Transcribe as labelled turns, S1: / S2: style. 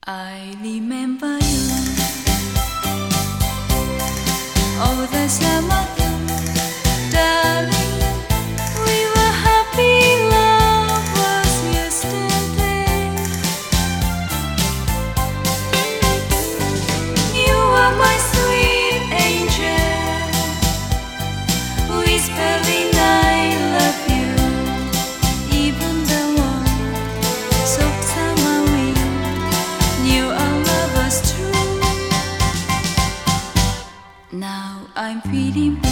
S1: I remember you. Oh, the summer, darling, we were happy. Love was yesterday. You were my sweet angel, whispering I love you. Even the warm, soft summer wind knew our love was true. Now I'm feeling